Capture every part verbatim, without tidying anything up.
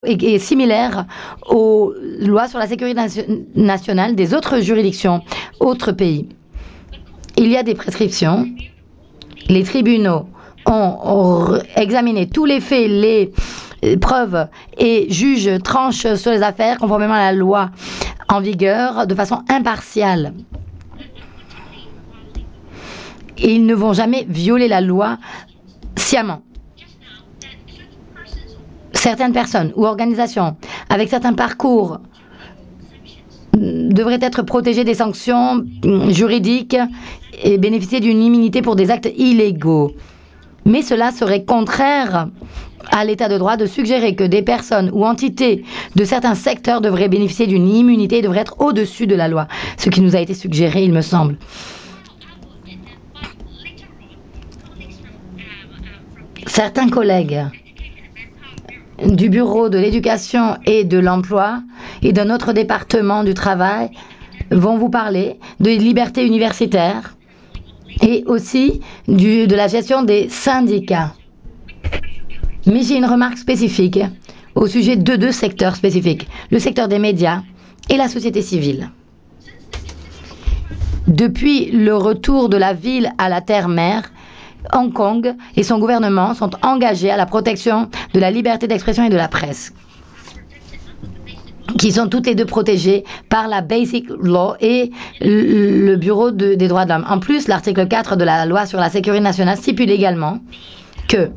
est, est similaire aux lois sur la sécurité nation- nationale des autres juridictions, autres pays. Il y a des prescriptions. Les tribunaux ont, ont examiné tous les faits, les preuves et jugent, tranchent sur les affaires conformément à la loi en vigueur de façon impartiale. Ils ne vont jamais violer la loi sciemment. Certaines personnes ou organisations avec certains parcours devraient être protégées des sanctions juridiques et bénéficier d'une immunité pour des actes illégaux. Mais cela serait contraire à l'état de droit de suggérer que des personnes ou entités de certains secteurs devraient bénéficier d'une immunité et devraient être au-dessus de la loi, ce qui nous a été suggéré, il me semble. Certains collègues du Bureau de l'éducation et de l'emploi et d'un autre département du travail vont vous parler de liberté universitaire et aussi du, de la gestion des syndicats. Mais j'ai une remarque spécifique au sujet de deux secteurs spécifiques, le secteur des médias et la société civile. Depuis le retour de la ville à la terre-mère, Hong Kong et son gouvernement sont engagés à la protection de la liberté d'expression et de la presse, qui sont toutes les deux protégées par la Basic Law et le Bureau de, des droits de l'homme. En plus, l'article quatre de la loi sur la sécurité nationale stipule également que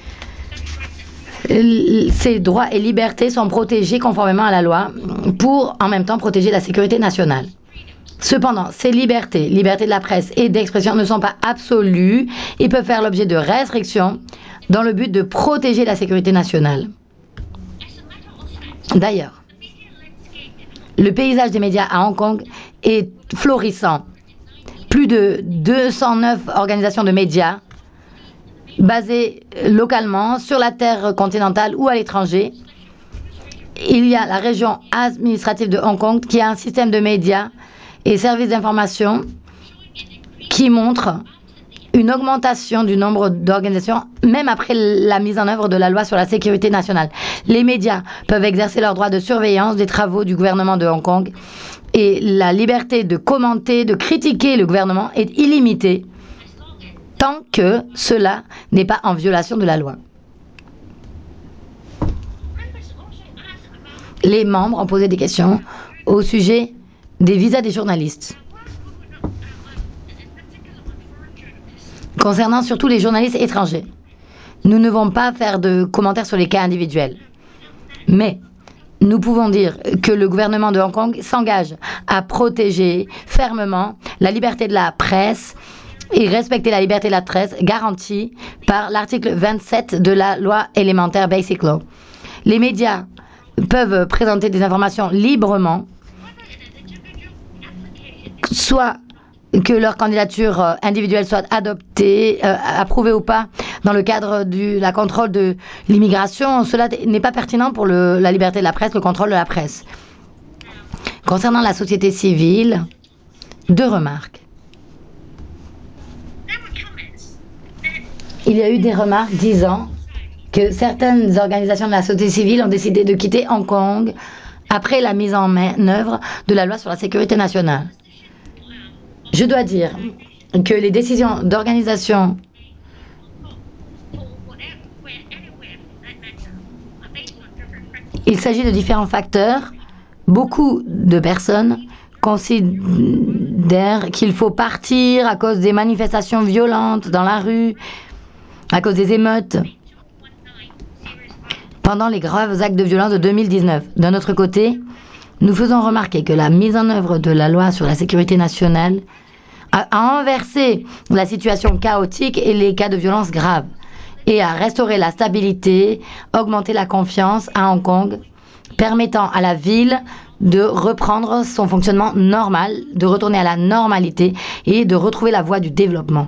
ces droits et libertés sont protégés conformément à la loi pour en même temps protéger la sécurité nationale. Cependant, ces libertés, liberté de la presse et d'expression ne sont pas absolues et peuvent faire l'objet de restrictions dans le but de protéger la sécurité nationale. D'ailleurs, le paysage des médias à Hong Kong est florissant. Plus de deux cent neuf organisations de médias basées localement sur la terre continentale ou à l'étranger. Il y a la région administrative de Hong Kong qui a un système de médias et services d'information qui montre une augmentation du nombre d'organisations, même après la mise en œuvre de la loi sur la sécurité nationale. Les médias peuvent exercer leur droit de surveillance des travaux du gouvernement de Hong Kong et la liberté de commenter, de critiquer le gouvernement est illimitée tant que cela n'est pas en violation de la loi. Les membres ont posé des questions au sujet des visas des journalistes. Concernant surtout les journalistes étrangers, nous ne devons pas faire de commentaires sur les cas individuels. Mais nous pouvons dire que le gouvernement de Hong Kong s'engage à protéger fermement la liberté de la presse et respecter la liberté de la presse garantie par l'article vingt-sept de la loi élémentaire Basic Law. Les médias peuvent présenter des informations librement, soit que leur candidature individuelle soit adoptée, euh, approuvée ou pas, dans le cadre du la contrôle de l'immigration. Cela n'est pas pertinent pour le, la liberté de la presse, le contrôle de la presse. Concernant la société civile, deux remarques. Il y a eu des remarques disant que certaines organisations de la société civile ont décidé de quitter Hong Kong après la mise en œuvre de la loi sur la sécurité nationale. Je dois dire que les décisions d'organisation il s'agit de différents facteurs. Beaucoup de personnes considèrent qu'il faut partir à cause des manifestations violentes dans la rue, à cause des émeutes, pendant les graves actes de violence de deux mille dix-neuf. D'un autre côté, nous faisons remarquer que la mise en œuvre de la loi sur la sécurité nationale a inversé la situation chaotique et les cas de violence graves et a restauré la stabilité, augmenté la confiance à Hong Kong, permettant à la ville de reprendre son fonctionnement normal, de retourner à la normalité et de retrouver la voie du développement.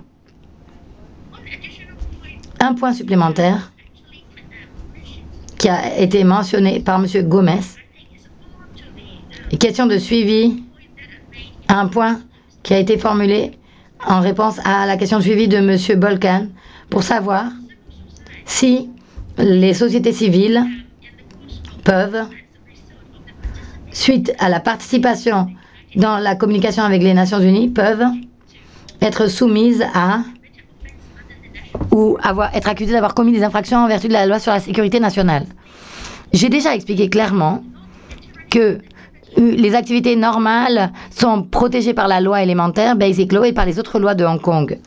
Un point supplémentaire qui a été mentionné par M. Gomez, question de suivi à un point qui a été formulé en réponse à la question de suivi de M. Bolkan pour savoir si les sociétés civiles peuvent, suite à la participation dans la communication avec les Nations Unies, peuvent être soumises à ou avoir, être accusées d'avoir commis des infractions en vertu de la loi sur la sécurité nationale. J'ai déjà expliqué clairement que les activités normales sont protégées par la loi élémentaire, Basic Law, et par les autres lois de Hong Kong.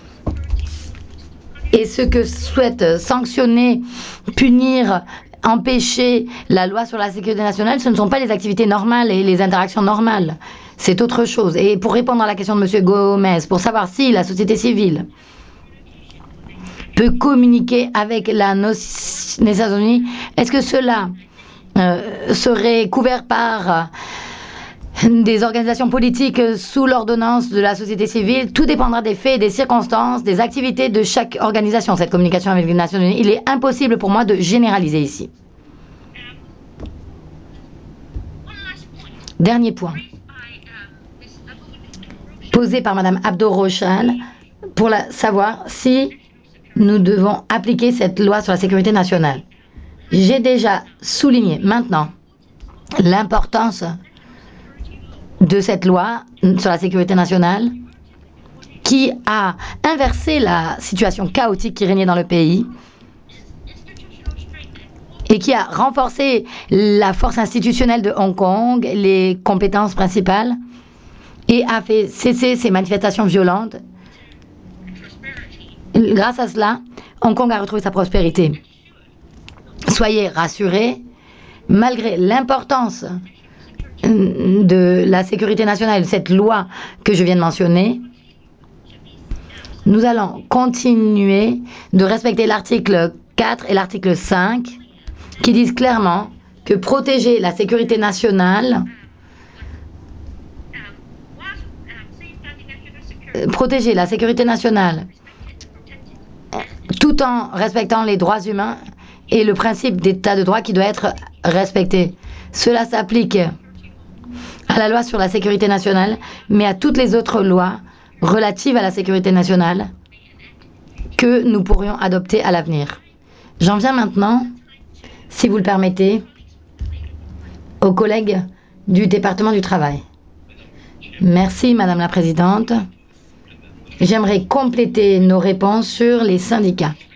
Et ce que souhaite sanctionner, punir, empêcher la loi sur la sécurité nationale, ce ne sont pas les activités normales et les interactions normales. C'est autre chose. Et pour répondre à la question de M. Gomez, pour savoir si la société civile peut communiquer avec la Nations Unies, est-ce que cela euh, serait couvert par des organisations politiques sous l'ordonnance de la société civile? Tout dépendra des faits, des circonstances, des activités de chaque organisation, cette communication avec les Nations Unies. Il est impossible pour moi de généraliser ici. Dernier point, posé par Mme Abdo-Rochal, pour la, savoir si nous devons appliquer cette loi sur la sécurité nationale. J'ai déjà souligné maintenant l'importance de cette loi sur la sécurité nationale qui a inversé la situation chaotique qui régnait dans le pays et qui a renforcé la force institutionnelle de Hong Kong, les compétences principales, et a fait cesser ces manifestations violentes. Grâce à cela, Hong Kong a retrouvé sa prospérité. Soyez rassurés, malgré l'importance de la sécurité nationale, cette loi que je viens de mentionner, nous allons continuer de respecter l'article quatre et l'article cinq qui disent clairement que protéger la sécurité nationale, protéger la sécurité nationale tout en respectant les droits humains et le principe d'état de droit qui doit être respecté. Cela s'applique à la loi sur la sécurité nationale, mais à toutes les autres lois relatives à la sécurité nationale que nous pourrions adopter à l'avenir. J'en viens maintenant, si vous le permettez, aux collègues du département du travail. Merci, Madame la Présidente. J'aimerais compléter nos réponses sur les syndicats.